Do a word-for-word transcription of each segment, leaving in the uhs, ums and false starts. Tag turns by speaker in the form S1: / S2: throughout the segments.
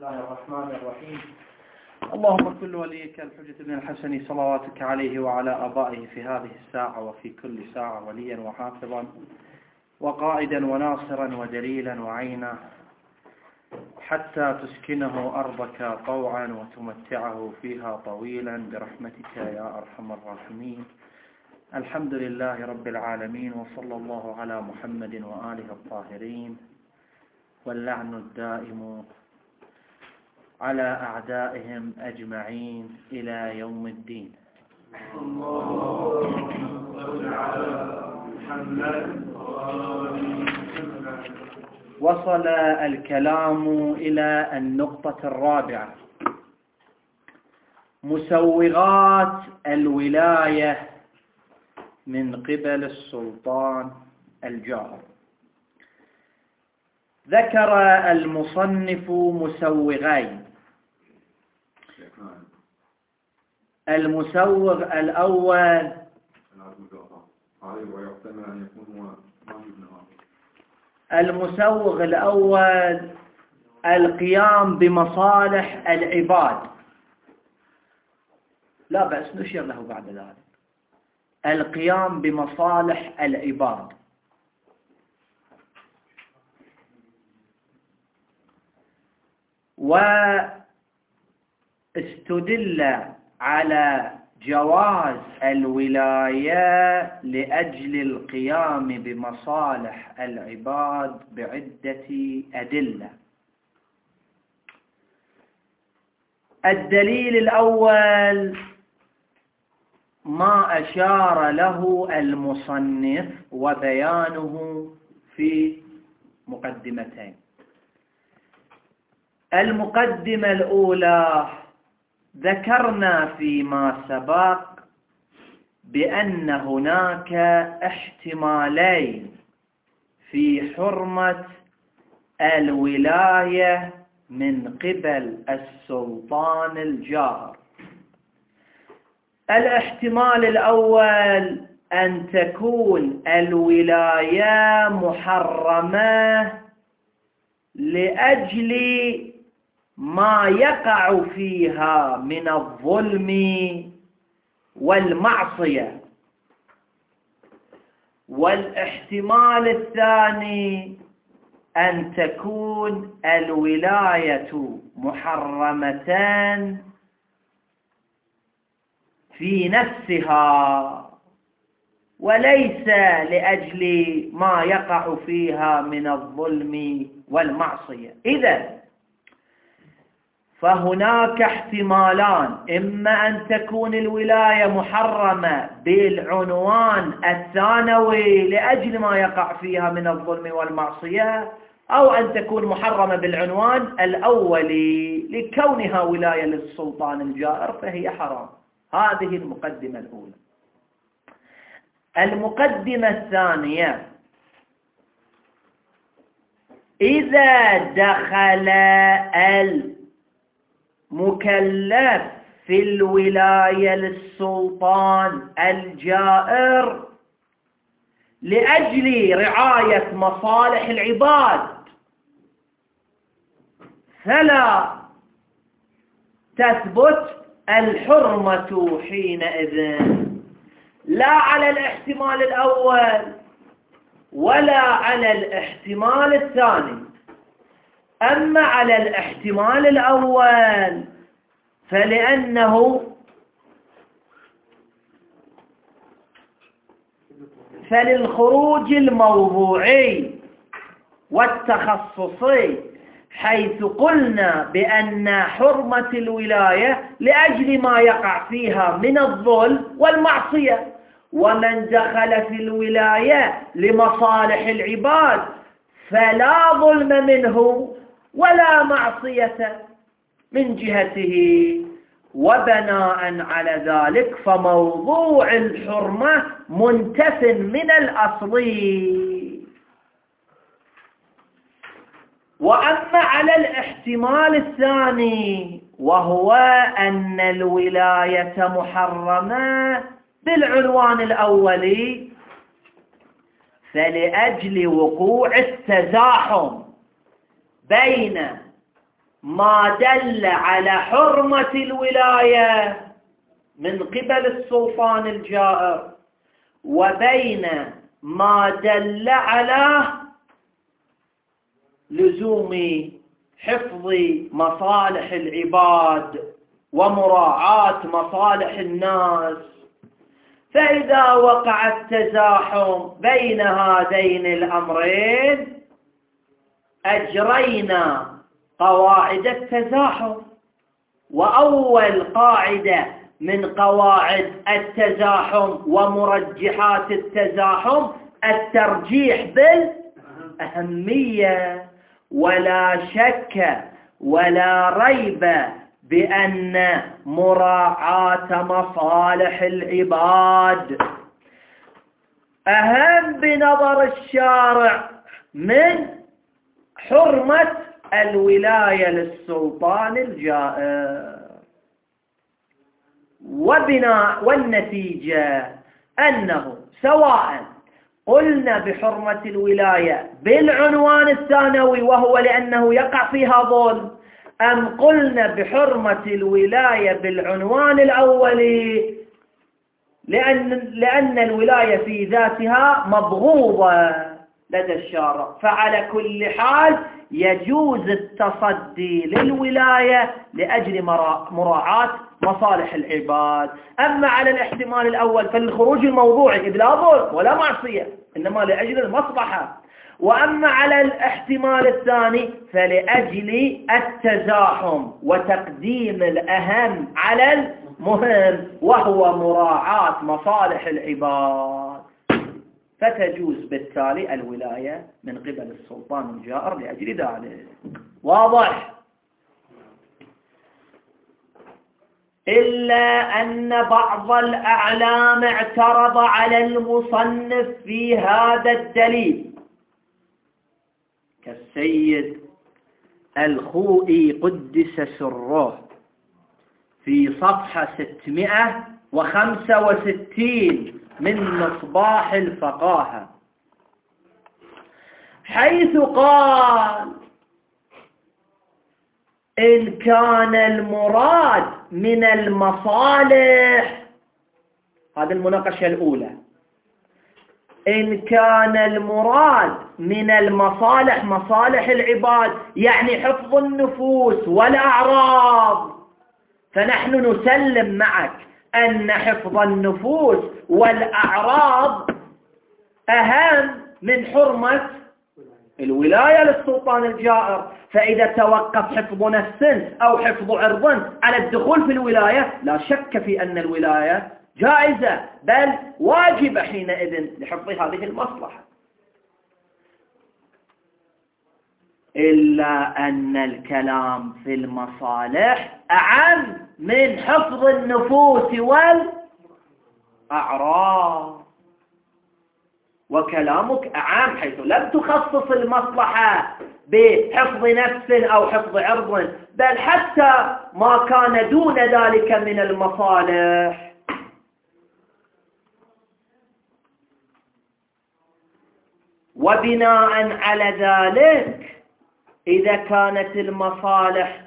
S1: الله الرحمن الرحيم. اللهم كل وليك الحجة بن الحسن صلواتك عليه وعلى آبائه في هذه الساعة وفي كل ساعة وليا وحافظا وقائدا وناصرا ودليلا وعينا حتى تسكنه أرضك طوعا وتمتعه فيها طويلا برحمتك يا أرحم الراحمين. الحمد لله رب العالمين، وصلى الله على محمد وآله الطاهرين، واللعن الدائم على أعدائهم أجمعين إلى يوم الدين. وصل الكلام إلى النقطة الرابعة: مسوغات الولاية من قبل السلطان الجائر. ذكر المصنف مسوغين. المسوغ الأول المسوغ الأول القيام بمصالح العباد، لا بأس نشير له بعد ذلك. القيام بمصالح العباد، واستدل على جواز الولاية لأجل القيام بمصالح العباد بعدة أدلة. الدليل الأول ما أشار له المصنف وبيانه في مقدمتين. المقدمة الأولى: ذكرنا فيما سبق بأن هناك احتمالين في حرمة الولاية من قبل السلطان الجائر. الاحتمال الأول أن تكون الولاية محرمة لأجل ما يقع فيها من الظلم والمعصية. والاحتمال الثاني أن تكون الولاية محرمة في نفسها وليس لأجل ما يقع فيها من الظلم والمعصية. إذن فهناك احتمالان: إما أن تكون الولاية محرمة بالعنوان الثانوي لأجل ما يقع فيها من الظلم والمعصية، أو أن تكون محرمة بالعنوان الأولي لكونها ولاية للسلطان الجائر فهي حرام. هذه المقدمة الأولى. المقدمة الثانية: إذا دخل المكلف في الولاية للسلطان الجائر لأجل رعاية مصالح العباد فلا تثبت الحرمة حينئذ، لا على الاحتمال الأول ولا على الاحتمال الثاني. أما على الاحتمال الأول فلأنه فللخروج الموضوعي والتخصصي، حيث قلنا بأن حرمة الولاية لأجل ما يقع فيها من الظلم والمعصية، ومن دخل في الولاية لمصالح العباد فلا ظلم منه ولا معصية من جهته. وبناء على ذلك فموضوع الحرمة منتف من الأصل. وأما على الاحتمال الثاني وهو أن الولاية محرمة بالعنوان الأولي، فلأجل وقوع التزاحم بين ما دل على حرمة الولاية من قبل السلطان الجائر، وبين ما دل على لزوم حفظ مصالح العباد ومراعاة مصالح الناس. فإذا وقع التزاحم بين هذين الأمرين أجرينا قواعد التزاحم. وأول قاعدة من قواعد التزاحم ومرجحات التزاحم الترجيح بالأهمية. ولا شك ولا ريب بأن مراعاة مصالح العباد أهم بنظر الشارع من حرمة الولاية للسلطان الجائر. وبناء والنتيجة أنه سواء قلنا بحرمة الولاية بالعنوان الثانوي وهو لأنه يقع فيها ظلم، أم قلنا بحرمة الولاية بالعنوان الأولي لأن, لأن الولاية في ذاتها مبغوضة لدى الشارع، فعلى كل حال يجوز التصدي للولاية لأجل مراعاة مصالح العباد. أما على الاحتمال الأول فالخروج الموضوعي إذ لا ظلم ولا معصية إنما لأجل المصلحة. وأما على الاحتمال الثاني فلأجل التزاحم وتقديم الأهم على المهم وهو مراعاة مصالح العباد، فتجوز بالتالي الولاية من قبل السلطان الجائر لأجل ذلك. واضح؟ إلا أن بعض الأعلام اعترض على المصنف في هذا الدليل كالسيد الخوئي قدس سره في صفحة ستمائة وخمسة وستين من مصباح الفقاهة، حيث قال: إن كان المراد من المصالح، هذه المناقشة الأولى، إن كان المراد من المصالح مصالح العباد يعني حفظ النفوس والأعراض، فنحن نسلم معك أن حفظ النفوس والأعراض أهم من حرمة الولاية للسلطان الجائر. فإذا توقف حفظ نفس أو حفظ عرض على الدخول في الولاية لا شك في أن الولاية جائزة بل واجبة حينئذ لحفظ هذه المصلحة. إلا أن الكلام في المصالح أعم من حفظ النفوس والأعراض، وكلامك أعام حيث لم تخصص المصلحة بحفظ نفس أو حفظ عرض، بل حتى ما كان دون ذلك من المصالح. وبناء على ذلك إذا كانت المصالح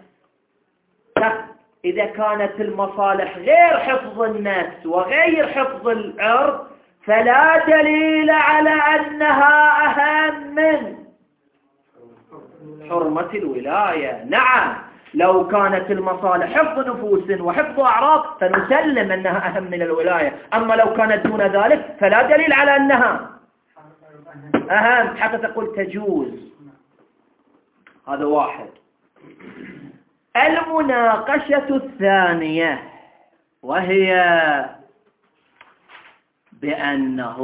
S1: إذا كانت المصالح غير حفظ النفس وغير حفظ العرض فلا دليل على أنها أهم من حرمة الولاية. نعم، لو كانت المصالح حفظ نفوس وحفظ أعراض فنسلم أنها أهم من الولاية، أما لو كانت دون ذلك فلا دليل على أنها أهم حتى تقول تجوز. هذا واحد. المناقشة الثانية وهي بأنه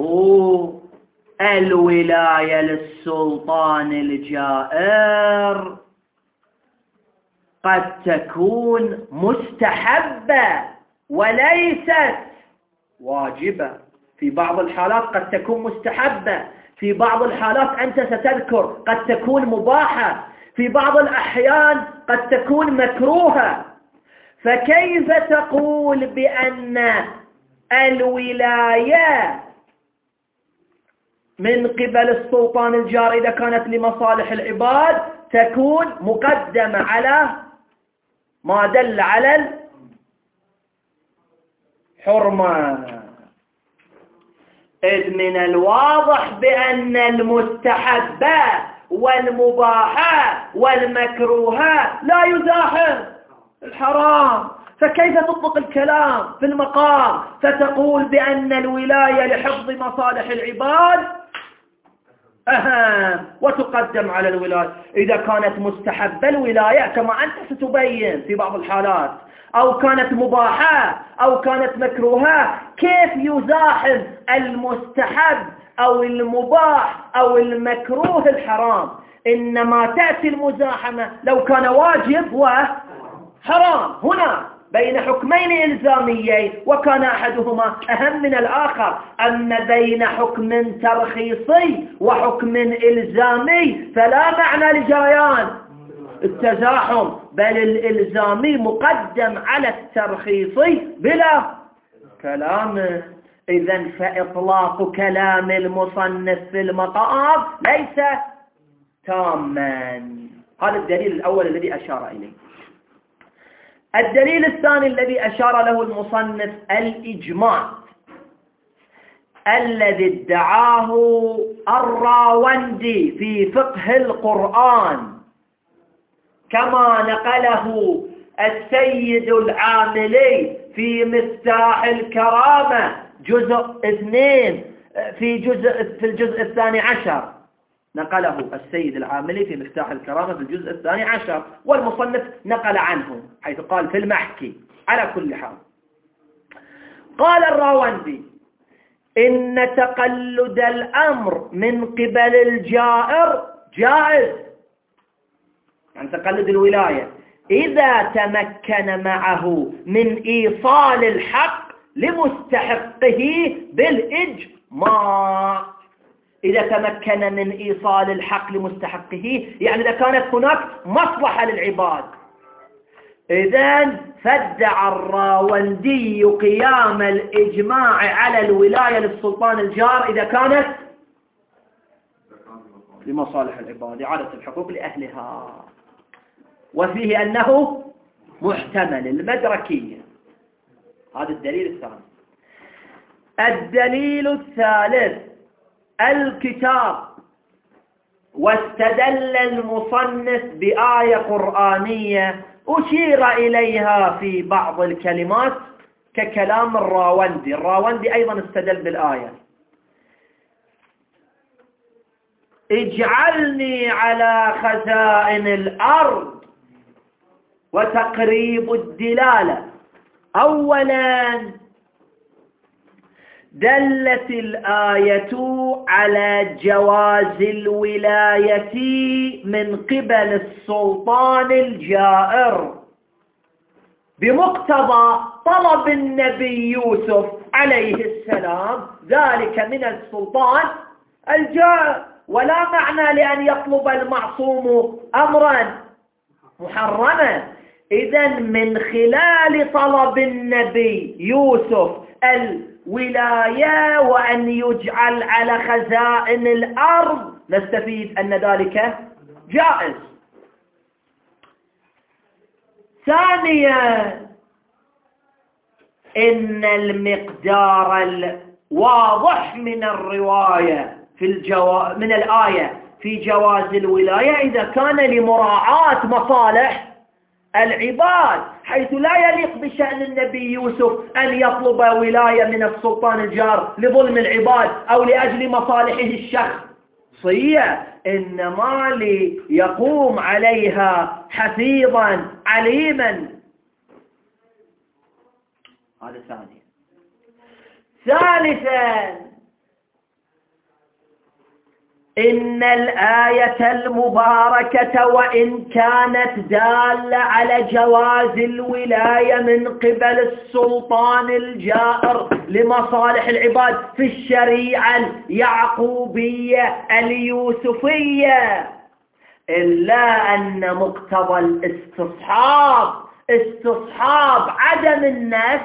S1: الولاية للسلطان الجائر قد تكون مستحبة وليست واجبة. في بعض الحالات قد تكون مستحبة، في بعض الحالات أنت ستذكر قد تكون مباحة، في بعض الأحيان قد تكون مكروهة. فكيف تقول بأن الولاية من قبل السلطان الجائر إذا كانت لمصالح العباد تكون مقدمة على ما دل على الحرمة. إذ من الواضح بأن المستحب والمباح والمكروه لا يزاحم الحرام، فكيف تطلق الكلام في المقام فتقول بأن الولاية لحفظ مصالح العباد أهم وتقدم على الولاية؟ إذا كانت مستحبة الولاية كما أنت ستبين في بعض الحالات، أو كانت مباحة أو كانت مكروهة، كيف يزاحم المستحب أو المباح أو المكروه الحرام؟ إنما تأتي المزاحمة لو كان واجب وحرام. هنا بين حكمين إلزاميين وكان أحدهما أهم من الآخر. أما بين حكم ترخيصي وحكم إلزامي فلا معنى لجريان التزاحم، بل الإلزامي مقدم على الترخيصي بلا كلام. إذن فإطلاق كلام المصنف في المقام ليس تاما. هذا الدليل الأول الذي أشار إليه. الدليل الثاني الذي أشار له المصنف الإجماع الذي ادعاه الراوندي في فقه القرآن، كما نقله السيد العاملي في مفتاح الكرامة جزء اثنين في جزء في الجزء الثاني عشر، نقله السيد العاملي في مفتاح الكرامة في الجزء الثاني عشر، والمصنف نقل عنه حيث قال في المحكي. على كل حال، قال الراوندي إن تقلد الأمر من قبل الجائر جائز، يعني تقلد الولاية إذا تمكن معه من إيصال الحق لمستحقه بالإجماع. إذا تمكن من إيصال الحق لمستحقه يعني إذا كانت هناك مصلحة للعباد. إذن فادعى الراوندي قيام الإجماع على الولاية للسلطان الجار إذا كانت لمصالح العباد، إعادة الحقوق لأهلها، وفيه أنه محتمل المدركية. هذا الدليل الثاني. الدليل الثالث الكتاب، واستدل المصنف بآية قرآنية أشير إليها في بعض الكلمات ككلام الراوندي. الراوندي أيضا استدل بالآية اجعلني على خزائن الأرض وتقريب الدلالة. أولا دلت الآية على جواز الولاية من قبل السلطان الجائر بمقتضى طلب النبي يوسف عليه السلام ذلك من السلطان الجائر، ولا معنى لأن يطلب المعصوم أمرا محرما. إذن من خلال طلب النبي يوسف الولاية وأن يجعل على خزائن الأرض نستفيد أن ذلك جائز. ثانيا إن المقدار الواضح من الرواية في الجوا... من الآية في جواز الولاية إذا كان لمراعاة مصالح العباد، حيث لا يليق بشأن النبي يوسف أن يطلب ولاية من السلطان الجار لظلم العباد أو لأجل مصالحه الشخصية، إنما ليقوم عليها حفيظا عليما. هذا ثانيا. ثالثا إن الآية المباركة وإن كانت دالة على جواز الولاية من قبل السلطان الجائر لمصالح العباد في الشريعة اليعقوبية اليوسفية، إلا أن مقتضى الاستصحاب استصحاب عدم النسخ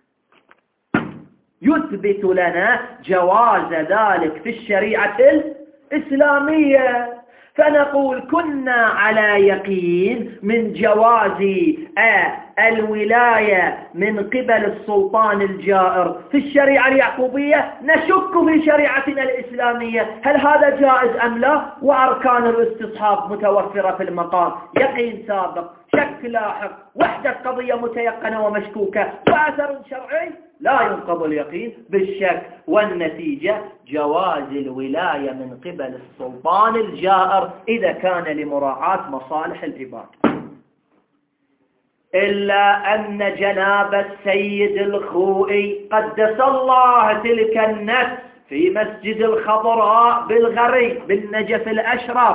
S1: يثبت لنا جواز ذلك في الشريعة الإسلامية.
S2: فنقول كنا على يقين من جواز الولاية من قبل السلطان الجائر في الشريعة اليعقوبية، نشك في شريعتنا الإسلامية هل هذا جائز أم لا، وأركان الاستصحاب متوفرة في المقام، يقين سابق، شك لاحق، وحدة قضية متيقنة ومشكوكة، وأثر شرعي لا ينقض اليقين بالشك. والنتيجة جواز الولاية من قبل السلطان الجائر إذا كان لمراعاة مصالح العباد. إلا أن جناب السيد الخوئي قدس الله تلك النفس في مسجد الخضراء بالغري بالنجف الأشرف،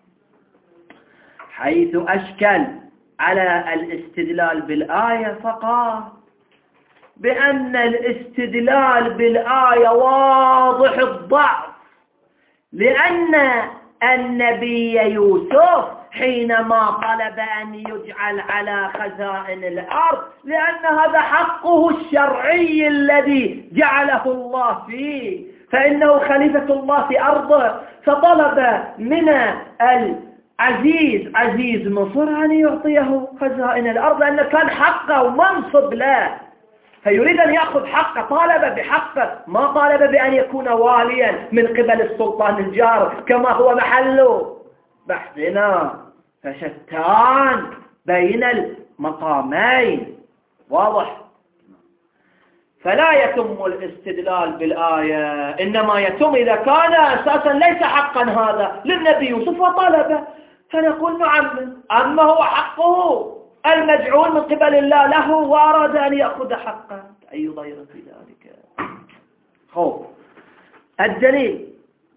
S2: حيث أشكل على الاستدلال بالآية، فقال بأن الاستدلال بالآية واضح الضعف، لأن النبي يوسف حينما طلب أن يجعل على خزائن الأرض، لأن هذا حقه الشرعي الذي جعله الله فيه، فإنه خليفة الله في أرضه، فطلب من العزيز عزيز مصر أن يعطيه خزائن الأرض، لأنه كان حقه ومنصب له، فيريد أن يأخذ حقه، طالب بحقه، ما طالب بأن يكون واليا من قبل السلطان الجار كما هو محل بحثنا. فشتان بين المقامين، واضح. فلا يتم الاستدلال بالآية، إنما يتم إذا كان أساسا ليس حقا هذا للنبي يوسف وطلبه، فنقول نعم، أما هو حقه المجعول من قبل الله له وأراد أن يأخذ حقه، أي ضير في ذلك؟ خوف. الدليل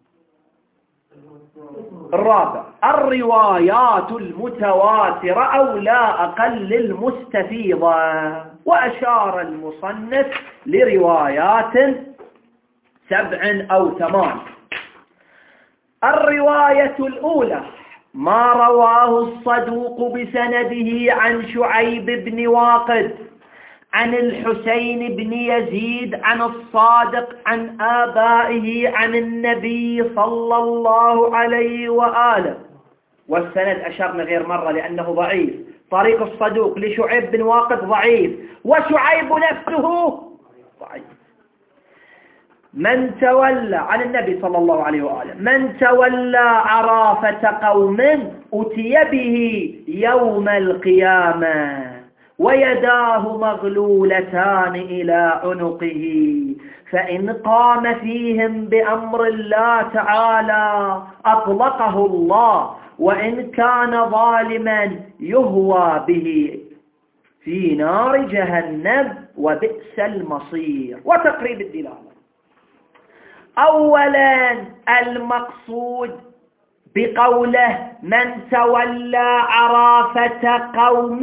S2: الرابع الروايات المتواترة أو لا أقل المستفيضة، وأشار المصنف لروايات سبع أو ثمان. الرواية الأولى ما رواه الصدوق بسنده عن شعيب بن واقد عن الحسين بن يزيد عن الصادق عن آبائه عن النبي صلى الله عليه وآله. والسند أشرنا غير مرة لأنه ضعيف، طريق الصدوق لشعيب بن واقد ضعيف، وشعيب نفسه ضعيف. من تولى عن النبي صلى الله عليه وآله من تولى عرافة قوم أتي به يوم القيامة ويداه مغلولتان إلى عنقه، فإن قام فيهم بأمر الله تعالى أطلقه الله، وإن كان ظالما يهوى به في نار جهنم وبئس المصير. وتقريب الدلالة: أولا المقصود بقوله من تولى عرافة قوم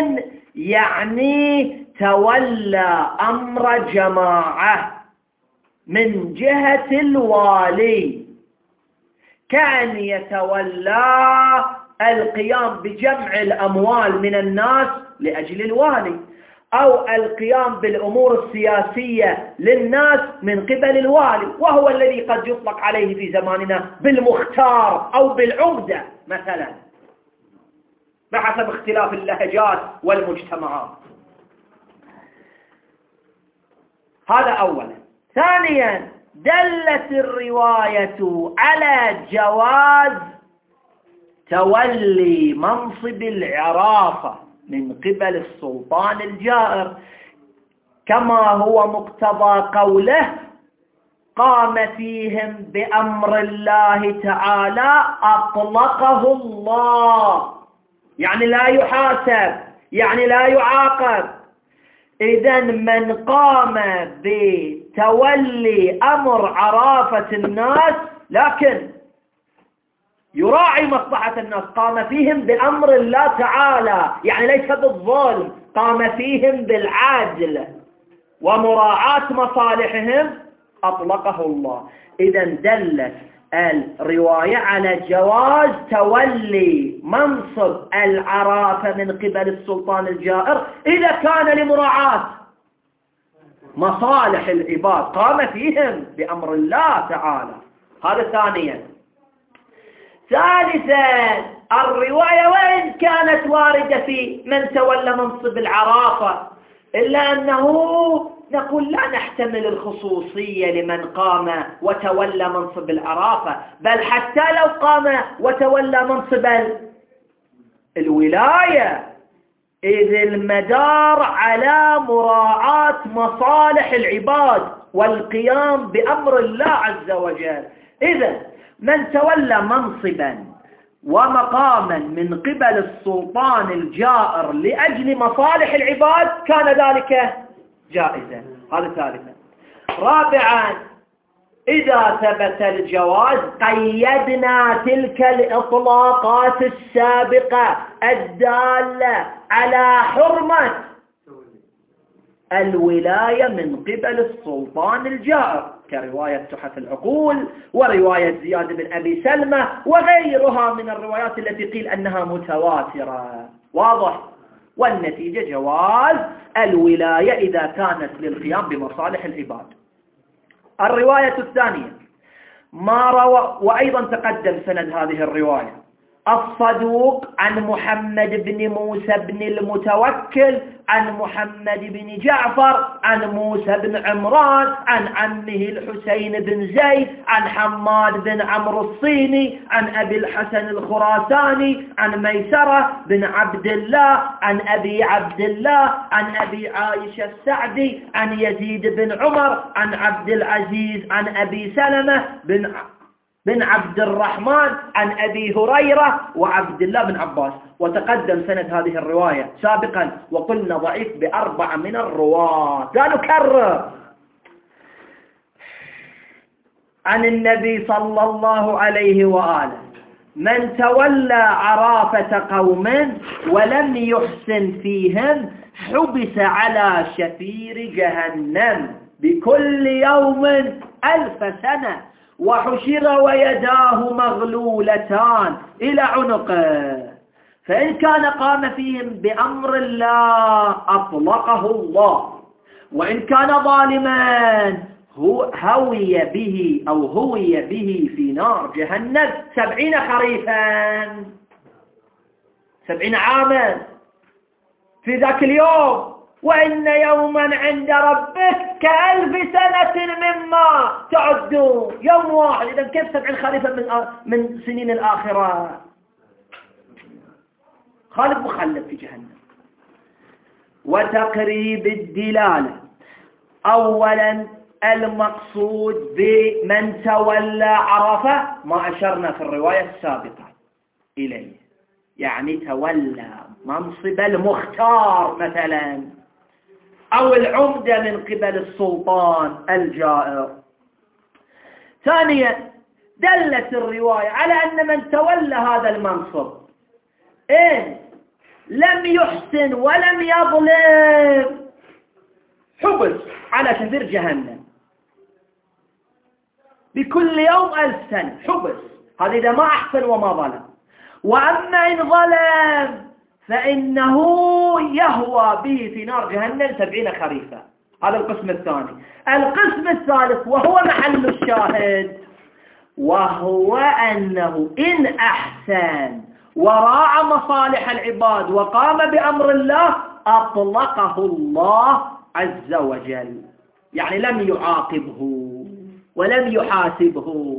S2: يعني تولى أمر جماعة من جهة الوالي، كان يتولى القيام بجمع الأموال من الناس لأجل الوالي، أو القيام بالأمور السياسية للناس من قبل الوالي، وهو الذي قد يطلق عليه في زماننا بالمختار أو بالعمدة مثلا بحسب اختلاف اللهجات والمجتمعات. هذا أولا. ثانيا دلت الرواية على جواز تولي منصب العرافة من قبل السلطان الجائر، كما هو مقتضى قوله قام فيهم بأمر الله تعالى أطلقه الله، يعني لا يحاسب، يعني لا يعاقب. إذن من قام بتولي أمر عرافة الناس لكن يراعي مصلحة الناس، قام فيهم بأمر الله تعالى، يعني ليس بالظلم، قام فيهم بالعدل ومراعاة مصالحهم، أطلقه الله. إذن دلت الرواية على جواز تولي منصب العرافة من قبل السلطان الجائر إذا كان لمراعاة مصالح العباد، قام فيهم بأمر الله تعالى. هذا ثانيا. ثالثا الرواية وإن كانت واردة في من تولى منصب العرافة إلا أنه نقول لا نحتمل الخصوصية لمن قام وتولى منصب العرافة، بل حتى لو قام وتولى منصب الولاية، إذ المدار على مراعاة مصالح العباد والقيام بأمر الله عز وجل. إذا من تولى منصبا ومقاما من قبل السلطان الجائر لأجل مصالح العباد كان ذلك جائزا. هذا ثالثا. رابعا إذا ثبت الجواز قيدنا تلك الإطلاقات السابقة الدالة على حرمة الولاية من قبل السلطان الجائر كرواية تحف العقول ورواية زياد بن أبي سلمة وغيرها من الروايات التي قيل أنها متواترة. واضح؟ والنتيجة جواز الولاية إذا كانت للقيام بمصالح العباد. الرواية الثانية ما روى، وأيضا تقدم سند هذه الرواية، الصدوق عن محمد بن موسى بن المتوكل عن محمد بن جعفر عن موسى بن عمران عن عمه الحسين بن زيد عن حماد بن عمرو الصيني عن أبي الحسن الخراساني عن ميسرة بن عبد الله عن أبي عبد الله عن أبي عائشة السعدي عن يزيد بن عمر عن عبد العزيز عن أبي سلمة بن بن عبد الرحمن عن أبي هريرة وعبد الله بن عباس. وتقدم سند هذه الرواية سابقا وقلنا ضعيف بأربعة من الرواة، لا نكرر. عن النبي صلى الله عليه وآله: من تولى عرافة قوم ولم يحسن فيهم حبس على شفير جهنم بكل يوم ألف سنة وحشر ويداه مغلولتان إلى عنقه، فإن كان قام فيهم بأمر الله أطلقه الله، وإن كان ظالما هوي به أو هوي به في نار جهنم سبعين خريفا، سبعين عاما في ذاك اليوم. وإن يوما عند ربك كألف سنة مما تعدون، يوم واحد. إذا كيف سبعين خريفا من من سنين الآخرة؟ خالد مخلد في جهنم. وتقريب الدلالة: أولا المقصود بمن تولى عرفة ما أشرنا في الرواية السابقة إليه، يعني تولى منصب المختار مثلا أو العمدة من قبل السلطان الجائر. ثانيا دلت الرواية على أن من تولى هذا المنصب إن لم يحسن ولم يظلم حبس على شفير جهنم بكل يوم ألف سنة حبس، هذا إذا ما أحسن وما ظلم. وأما إن ظلم فإنه يهوى به في نار جهنم سبعين خريفا. هذا القسم الثاني. القسم الثالث وهو محل الشاهد، وهو أنه إن أحسن وراعى مصالح العباد وقام بأمر الله أطلقه الله عز وجل، يعني لم يعاقبه ولم يحاسبه،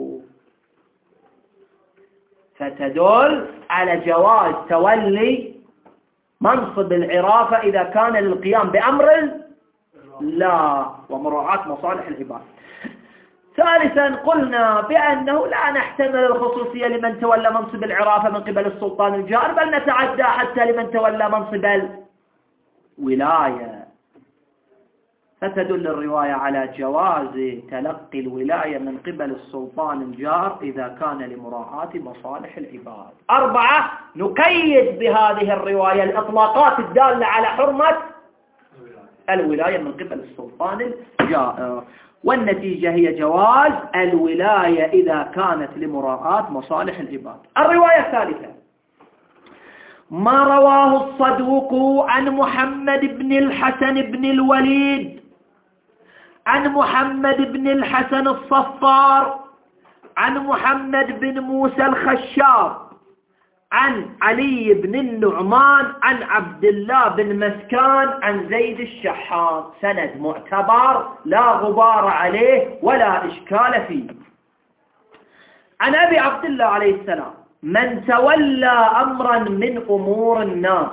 S2: فتدل على جواز تولي منصب العرافة إذا كان للقيام بأمر الله ومراعاة مصالح العباد. ثالثا قلنا بأنه لا نحتمل الخصوصية لمن تولى منصب العرافة من قبل السلطان الجائر، بل نتعدى حتى لمن تولى منصب الولاية، فتدل الرواية على جواز تلقي الولاية من قبل السلطان الجائر إذا كان لمراعاة مصالح العباد. أربعة نقيد بهذه الرواية الإطلاقات الدالة على حرمة الولاية من قبل السلطان الجائر، والنتيجة هي جواز الولاية إذا كانت لمراعاة مصالح العباد. الرواية الثالثة ما رواه الصدوق عن محمد بن الحسن بن الوليد عن محمد بن الحسن الصفار عن محمد بن موسى الخشاب عن علي بن النعمان عن عبد الله بن مسكان عن زيد الشحاط. سند معتبر لا غبار عليه ولا إشكال فيه. عن أبي عبد الله عليه السلام: من تولى أمرا من أمور الناس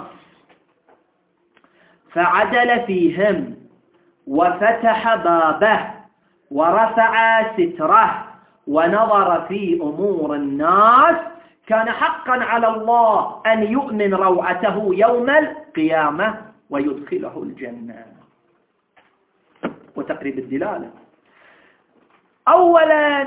S2: فعدل فيهم وفتح بابه ورفع ستره ونظر في أمور الناس كان حقا على الله أن يؤمن روعته يوم القيامة ويدخله الجنة. وتقريب الدلالة: أولا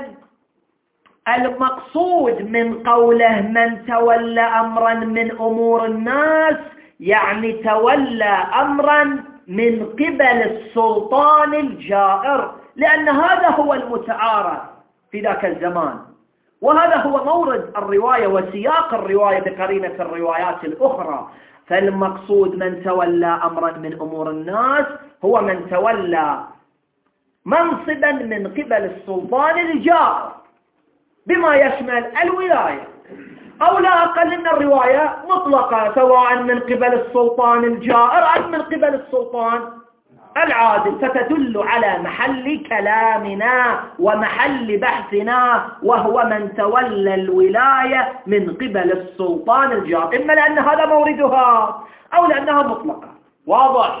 S2: المقصود من قوله من تولى أمرا من أمور الناس يعني تولى أمرا من قبل السلطان الجائر، لأن هذا هو المتعارف في ذاك الزمان، وهذا هو مورد الرواية وسياق الرواية بقرينة الروايات الأخرى. فالمقصود من تولى أمرا من أمور الناس هو من تولى منصبا من قبل السلطان الجائر بما يشمل الولاية، أو لا أقل من الرواية مطلقة، سواء من قبل السلطان الجائر أم من قبل السلطان العادل، فتدل على محل كلامنا ومحل بحثنا، وهو من تولى الولاية من قبل السلطان الجائر، إما لأن هذا موردها أو لأنها مطلقة. واضح؟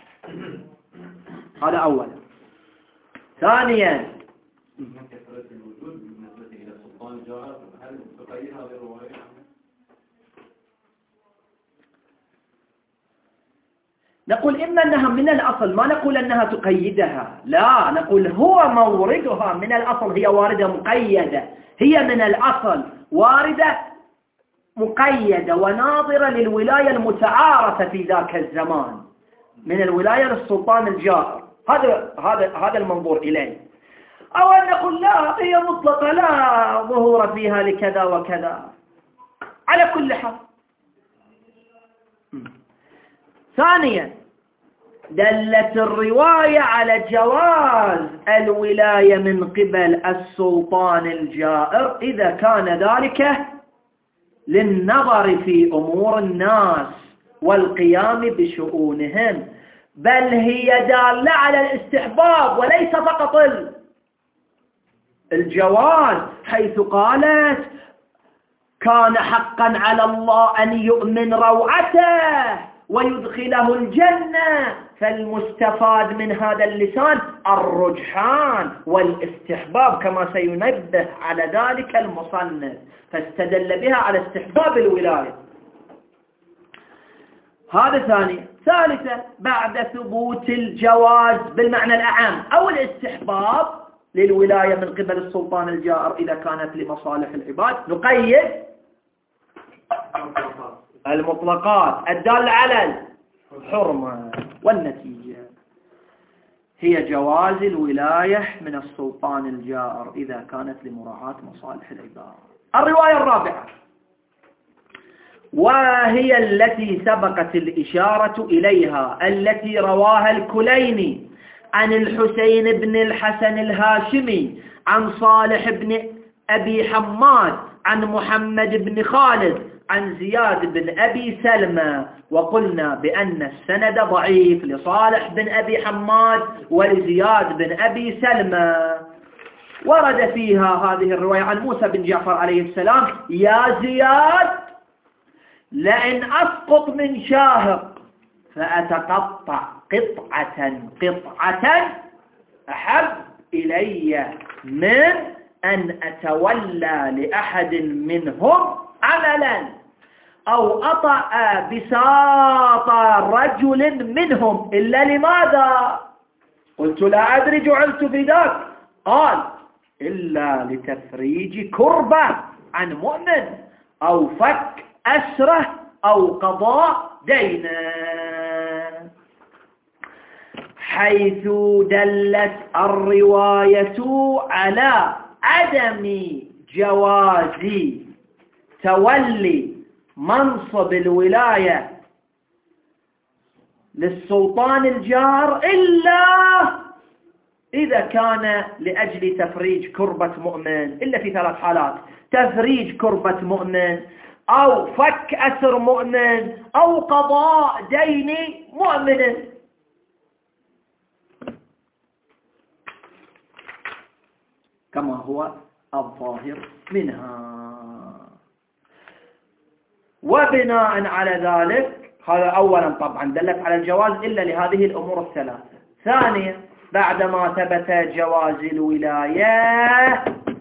S2: هذا أولا. ثانيا نقول إما أنها من الأصل، ما نقول أنها تقيدها، لا، نقول هو موردها من الأصل، هي واردة مقيدة، هي من الأصل واردة مقيدة وناظرة للولاية المتعارفة في ذاك الزمان من الولاية للسلطان الجائر. هذا هذا هذا المنظور إليه. أو أن نقول لا، هي مطلقة لا ظهور فيها لكذا وكذا. على كل حال. ثانيا دلت الرواية على جواز الولاية من قبل السلطان الجائر إذا كان ذلك للنظر في أمور الناس والقيام بشؤونهم، بل هي دالة على الاستحباب وليس فقط الجواز، حيث قالت كان حقا على الله أن يؤمن روعته ويدخله الجنة. فالمستفاد من هذا اللسان الرجحان والاستحباب كما سينبه على ذلك المصنف، فاستدل بها على استحباب الولاية. هذا ثاني. ثالثا بعد ثبوت الجواز بالمعنى الأعم أو الاستحباب للولاية من قبل السلطان الجائر إذا كانت لمصالح العباد، نقيد المطلقات الدالة على الحرمة، والنتيجة هي جواز الولاية من السلطان الجائر إذا كانت لمراعاة مصالح العباد. الرواية الرابعة وهي التي سبقت الإشارة إليها، التي رواها الكليني عن الحسين بن الحسن الهاشمي عن صالح بن أبي حماد عن محمد بن خالد عن زياد بن أبي سلمى. وقلنا بأن السند ضعيف لصالح بن أبي حماد ولزياد بن أبي سلمى. ورد فيها هذه الرواية عن موسى بن جعفر عليه السلام: يا زياد لئن أسقط من شاهق فأتقطع قطعة قطعة أحب إلي من أن أتولى لأحد منهم عملا أو أطأ بساط رجل منهم إلا لماذا؟ قلت لا أدري جعلت في ذاك. قال إلا لتفريج كربة عن مؤمن أو فك أسره أو قضاء دينه، حيث دلت الرواية على عدم جواز تولي منصب الولاية للسلطان الجار إلا إذا كان لأجل تفريج كربة مؤمن، إلا في ثلاث حالات: تفريج كربة مؤمن، أو فك أسر مؤمن، أو قضاء دين مؤمن. كما هو الظاهر منها. وبناء على ذلك، هذا أولا طبعا دلت على الجواز إلا لهذه الأمور الثلاثة. ثانيا، بعدما ثبت جواز الولاية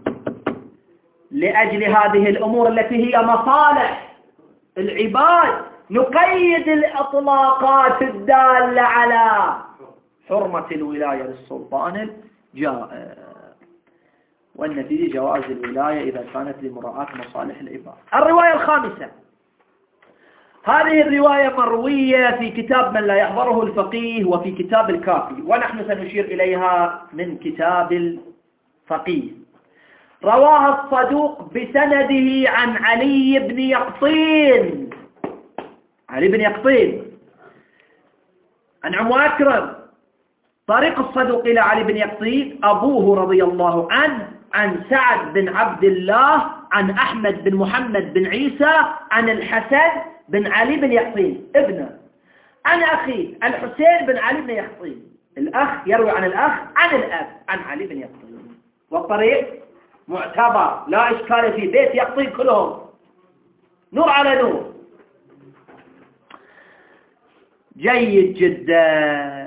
S2: لأجل هذه الأمور التي هي مصالح العباد، نقيد الإطلاقات الدالة على حرمة الولاية للسلطان الجائر، والنتيجة جواز الولاية إذا كانت لمراعاة مصالح العباد. الرواية الخامسة، هذه الرواية مروية في كتاب من لا يحضره الفقيه وفي كتاب الكافي، ونحن سنشير إليها من كتاب الفقيه. رواها الصدوق بسنده عن علي بن يقطين، علي بن يقطين عن عم أكرم. طريق الصدوق إلى علي بن يقطين: أبوه رضي الله عنه عن سعد بن عبد الله عن أحمد بن محمد بن عيسى عن الحسن بن علي بن يقطين ابنه عن أخيه الحسين بن علي بن يقطين. الأخ يروي عن الأخ عن الأب عن علي بن يقطين، والطريق معتبر لا إشكال في بيت يقطين كلهم نور على نور. جيد جدا.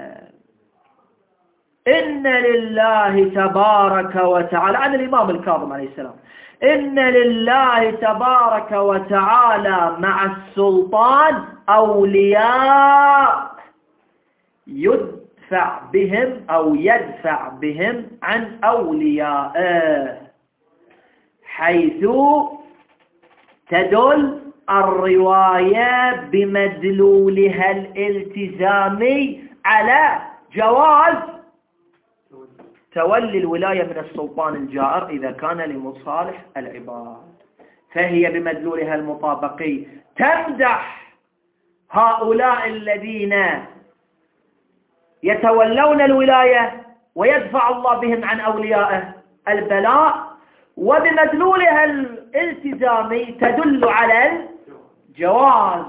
S2: إن لله تبارك وتعالى، عن الإمام الكاظم عليه السلام: إن لله تبارك وتعالى مع السلطان أولياء يدفع بهم أو يدفع بهم عن أوليائه، حيث تدل الرواية بمدلولها الالتزامي على جواز تولي الولاية من السلطان الجائر إذا كان لمصالح العباد، فهي بمدلولها المطابقي تمدح هؤلاء الذين يتولون الولاية ويدفع الله بهم عن أوليائه البلاء، وبمدلولها الالتزامي تدل على الجواز.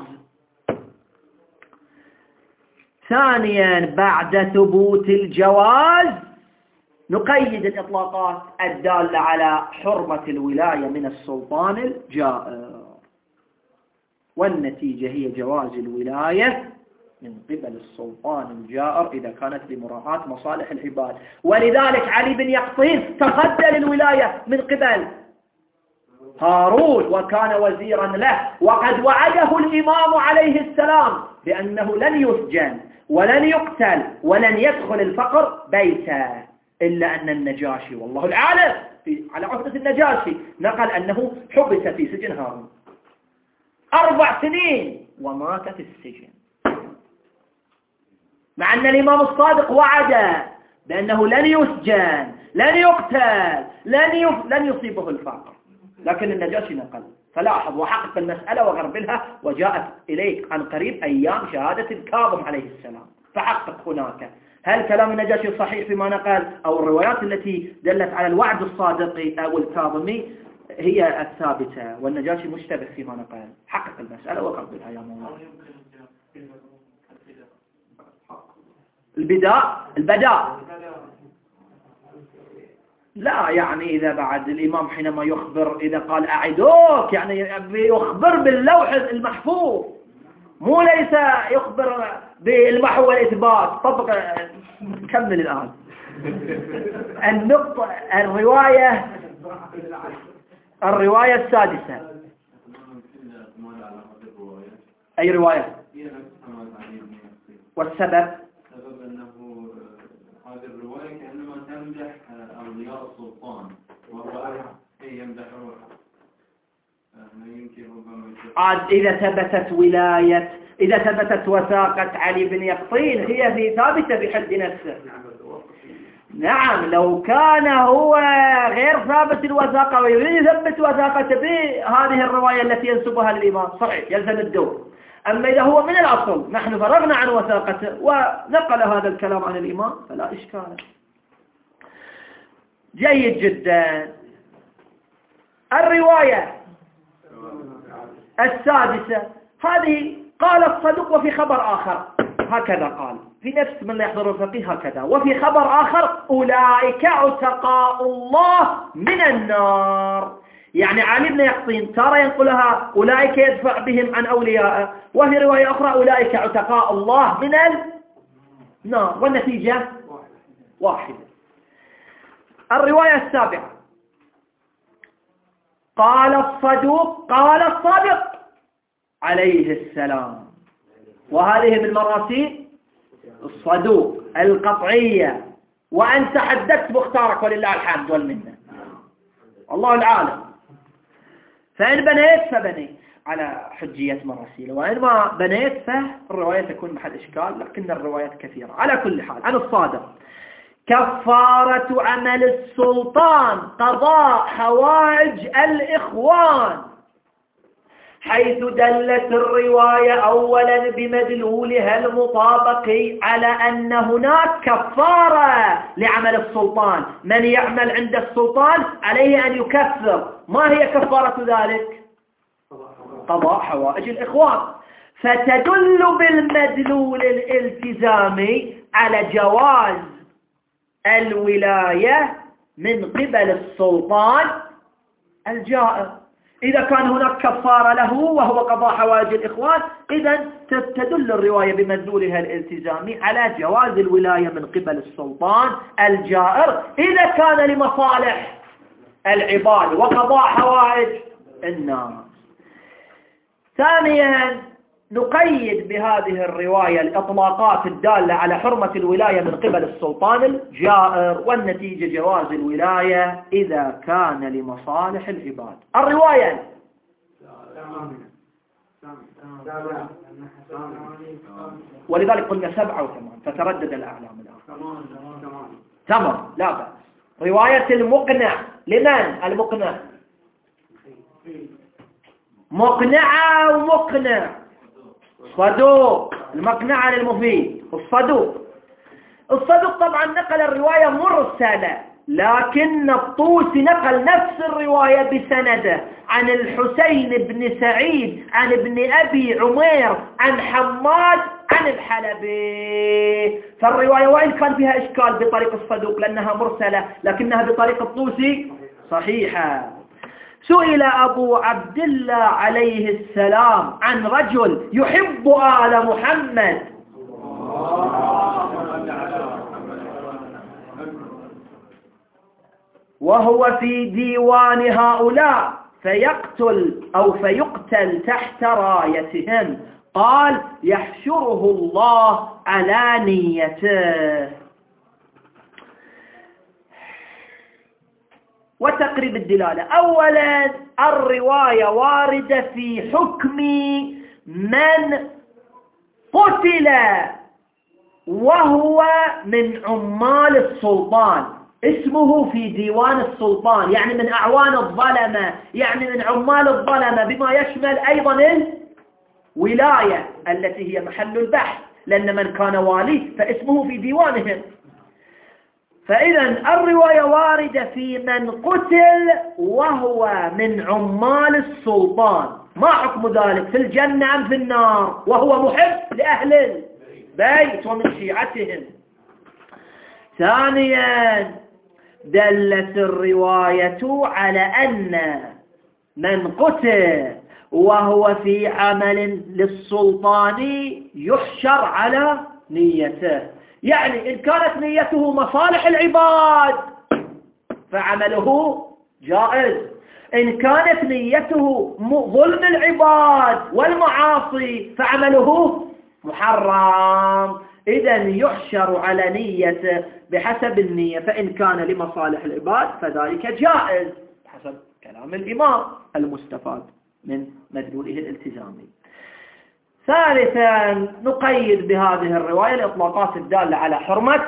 S2: ثانيا، بعد ثبوت الجواز نقيد الإطلاقات الدالة على حرمة الولاية من السلطان الجائر، والنتيجة هي جواز الولاية من قبل السلطان الجائر إذا كانت لمراعاة مصالح العباد. ولذلك علي بن يقطين تصدى للولاية من قبل هارون وكان وزيرا له، وقد وعده الإمام عليه السلام بأنه لن يسجن ولن يقتل ولن يدخل الفقر بيته، إلا أن النجاشي والله العالم على عهدة النجاشي نقل أنه حبس في سجن هارون أربع سنين ومات في السجن، مع أن الإمام الصادق وعد بأنه لن يسجن لن يقتل لن, يف... لن يصيبه الفقر، لكن النجاشي نقل. فلاحظ وحقق المسألة وغربلها، وجاءت إليك عن قريب أيام شهادة الكاظم عليه السلام، فحقق هناك هل كلام النجاشي صحيح فيما نقل، أو الروايات التي دلت على الوعد الصادق أو الكاظمي هي الثابتة، والنجاشي مشتبه فيما نقل. حقق المسألة وغربلها يا مولانا. البداء البداء لا يعني إذا بعد الإمام حينما يخبر إذا قال أعدوك يعني يخبر باللوح المحفوظ، مو ليس يخبر بالمحو والإثبات. طبق كمل الآن النقطة. الرواية الرواية السادسة. أي رواية؟ والسبب
S3: سبب أنه هذه الرواية كأنما تمدح أولياء السلطان وهو يمدحه.
S2: عاد إذا ثبتت ولاية إذا ثبتت وثاقة علي بن يقطين هي في ثابتة بحد نفسه. نعم، لو كان هو غير ثابت الوثاقة ويريد يثبت وثاقته بهذه الرواية التي ينسبها للإمام صحيح يلزم الدور. أما إذا هو من الأصل نحن فرغنا عن وثاقته ونقل هذا الكلام عن الإمام فلا إشكال. جيد جدا. الرواية السادسة هذه قال الصدوق وفي خبر آخر هكذا قال في نفس من لا يحضر الفقيه هكذا، وفي خبر آخر أولئك عتقاء الله من النار. يعني علي بن يقطين ترى ينقلها أولئك يدفع بهم عن أولياء، وفي رواية أخرى أولئك عتقاء الله من النار، والنتيجة واحدة. الرواية السابعة قال الصدوق قال الصادق عليه السلام، وهذه من مراسيل الصدوق القطعية، وأنت حدثت باختارك ولله الحمد والمنة، الله العالم. فإن بنيت فبنيت على حجية مراسيل، وإن ما بنيت فالرواية تكون محل إشكال، لكن الروايات كثيرة. على كل حال عن الصادق كفارة عمل السلطان قضاء حوائج الإخوان، حيث دلت الرواية أولا بمدلولها المطابق على أن هناك كفارة لعمل السلطان، من يعمل عند السلطان عليه أن يكفر. ما هي كفارة ذلك؟ قضاء حوائج الإخوان. فتدل بالمدلول الالتزامي على جواز الولاية من قبل السلطان الجائر. إذا كان هناك كفارة له وهو قضاء حوائج الإخوان، إذا تدل الرواية بمدلولها الالتزامي على جواز الولاية من قبل السلطان الجائر إذا كان لمصالح العباد وقضاء حوائج الناس. ثانيا نقيد بهذه الرواية الإطلاقات الدالة على حرمة الولاية من قبل السلطان الجائر، والنتيجة جواز الولاية إذا كان لمصالح العباد. الرواية ولذلك قلنا سبعة وثمان فتردد الأعلام الآن. تمام لا بأس. رواية المقنع لمن؟ المقنع مقنعة ومقنع صدوق. المقنعة للمفيد الصدوق. الصدوق طبعا نقل الرواية مرسلة، لكن الطوسي نقل نفس الرواية بسنده عن الحسين بن سعيد عن ابن أبي عمير عن حماد عن الحلبي. فالرواية وإن كان فيها إشكال بطريق الصدوق لأنها مرسلة، لكنها بطريق الطوسي صحيحة. سئل أبو عبد الله عليه السلام عن رجل يحب آل محمد وهو في ديوان هؤلاء فيقتل أو فيقتل تحت رايتهم، قال يحشره الله على نيته. وتقريب الدلالة. أولا الرواية واردة في حكم من قتل وهو من عمال السلطان، اسمه في ديوان السلطان، يعني من أعوان الظلمة، يعني من عمال الظلمة، بما يشمل أيضا الولاية التي هي محل البحث، لأن من كان والي فاسمه في ديوانهم. فإذا الرواية واردة في من قتل وهو من عمال السلطان. ما حكم ذلك؟ في الجنة أم في النار؟ وهو محب لأهل البيت ومن شيعتهم. ثانيا دلت الرواية على أن من قتل وهو في عمل للسلطان يحشر على نيته، يعني إن كانت نيته مصالح العباد فعمله جائز، إن كانت نيته ظلم العباد والمعاصي فعمله محرم. إذن يحشر على نيته بحسب النية، فإن كان لمصالح العباد فذلك جائز بحسب كلام الإمام المستفاد من مدلوله الالتزامي. ثالثا نقيد بهذه الرواية الإطلاقات الدالة على حرمة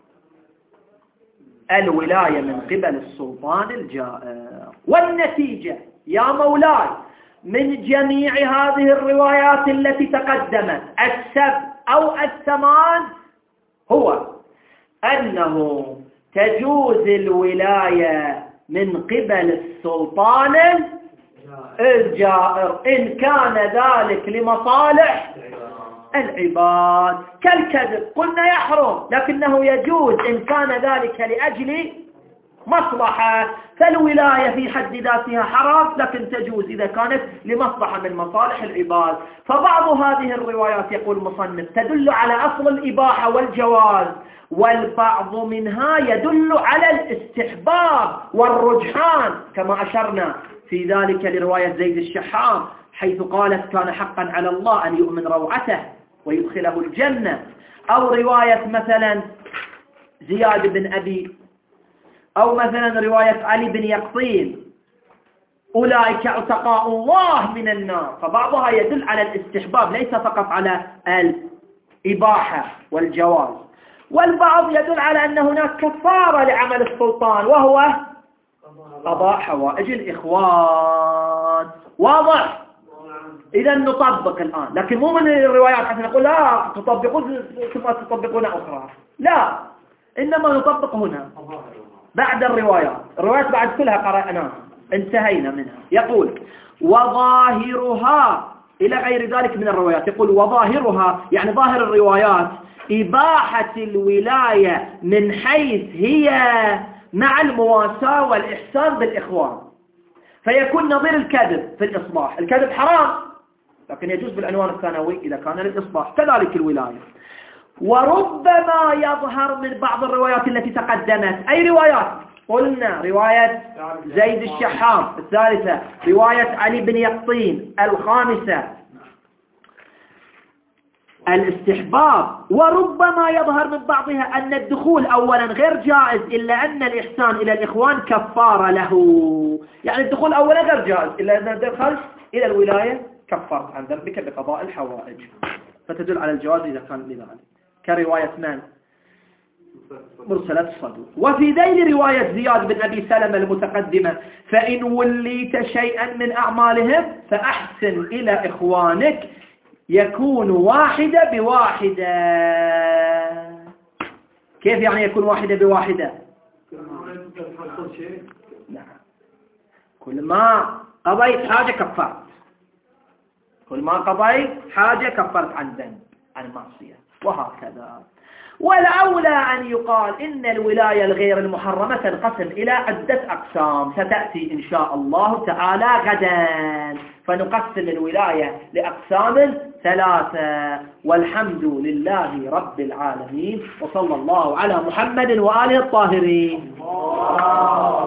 S2: الولاية من قبل السلطان الجائر. والنتيجة يا مولاي من جميع هذه الروايات التي تقدمت السبع أو الثمان هو أنه تجوز الولاية من قبل السلطان الجائر إن كان ذلك لمصالح العباد كالكذب، قلنا يحرم لكنه يجوز إن كان ذلك لأجل مصلحة، فالولاية في حد ذاتها حرام لكن تجوز إذا كانت لمصلحة من مصالح العباد. فبعض هذه الروايات يقول المصنف تدل على أصل الإباحة والجواز، والبعض منها يدل على الاستحباب والرجحان كما أشرنا في ذلك لرواية زيد الشحام حيث قالت كان حقا على الله أن يؤمن روعته ويدخله الجنة، أو رواية مثلا زياد بن أبي، أو مثلا رواية علي بن يقطين أولئك عتقاء الله من النار. فبعضها يدل على الاستحباب ليس فقط على الإباحة والجواز، والبعض يدل على أن هناك كفارة لعمل السلطان وهو قضاء حوائج الإخوان. واضح؟ إذا نطبق الآن، لكن مو من الروايات حتى نقول لا تطبقون ثم تطبقون أخرى، لا، إنما نطبق هنا بعد الروايات. الروايات بعد كلها قرأناها انتهينا منها. يقول وظاهرها إلى غير ذلك من الروايات، يقول وظاهرها يعني ظاهر الروايات إباحة الولاية من حيث هي مع المواساة والإحسان بالإخوان، فيكون نظير الكذب في الإصلاح. الكذب حرام لكن يجوز بالعنوان الثانوي إذا كان للإصلاح، كذلك الولاية. وربما يظهر من بعض الروايات التي تقدمت. أي روايات؟ قلنا رواية زيد الشحام الثالثة، رواية علي بن يقطين الخامسة الاستحباب. وربما يظهر من بعضها أن الدخول أولا غير جائز إلا أن الإحسان إلى الإخوان كفارة له، يعني الدخول أولا غير جائز إلا أن الدخل إلى الولاية كفارة عن ذنبك بقضاء الحوائج، فتدل على الجواز إذا كان لذلك، كرواية من؟ مرسلات الصدوق. وفي ذيل رواية زياد بن أبي سلمة المتقدمة فإن وليت شيئا من أعمالهم فأحسن إلى إخوانك يكون واحدة بواحدة. كيف يعني يكون واحدة بواحدة؟ نعم، كل ما قضيت حاجة كفرت، كل ما قضيت حاجة كفرت عن ذنب عن معصية، وهكذا. والأولى أن يقال إن الولاية الغير المحرمة تنقسم إلى عدة أقسام ستأتي إن شاء الله تعالى غدا، فنقسم الولاية لأقسام ثلاثة. والحمد لله رب العالمين، وصلى الله على محمد وآله الطاهرين.